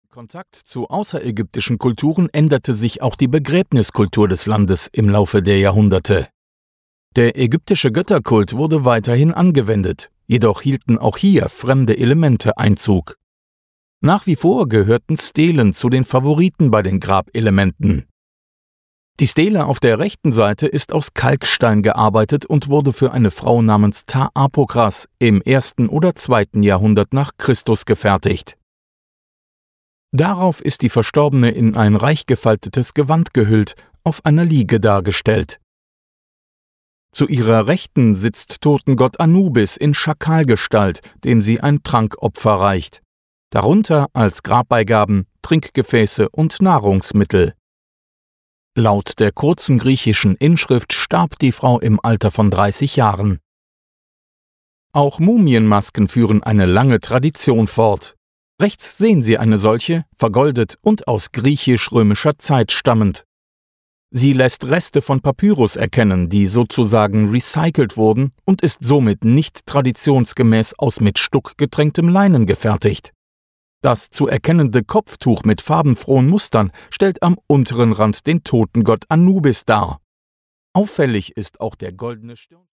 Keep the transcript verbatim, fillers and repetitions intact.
Kontakt zu außerägyptischen Kulturen änderte sich auch die Begräbniskultur des Landes im Laufe der Jahrhunderte. Der ägyptische Götterkult wurde weiterhin angewendet, jedoch hielten auch hier fremde Elemente Einzug. Nach wie vor gehörten Stelen zu den Favoriten bei den Grabelementen. Die Stele auf der rechten Seite ist aus Kalkstein gearbeitet und wurde für eine Frau namens Ta-Apokras im ersten oder zweiten Jahrhundert nach Christus gefertigt. Darauf ist die Verstorbene in ein reich gefaltetes Gewand gehüllt, auf einer Liege dargestellt. Zu ihrer Rechten sitzt Totengott Anubis in Schakalgestalt, dem sie ein Trankopfer reicht. Darunter als Grabbeigaben Trinkgefäße und Nahrungsmittel. Laut der kurzen griechischen Inschrift starb die Frau im Alter von dreißig Jahren. Auch Mumienmasken führen eine lange Tradition fort. Rechts sehen Sie eine solche, vergoldet und aus griechisch-römischer Zeit stammend. Sie lässt Reste von Papyrus erkennen, die sozusagen recycelt wurden und ist somit nicht traditionsgemäß aus mit Stuck getränktem Leinen gefertigt. Das zu erkennende Kopftuch mit farbenfrohen Mustern stellt am unteren Rand den Totengott Anubis dar. Auffällig ist auch der goldene Stirn.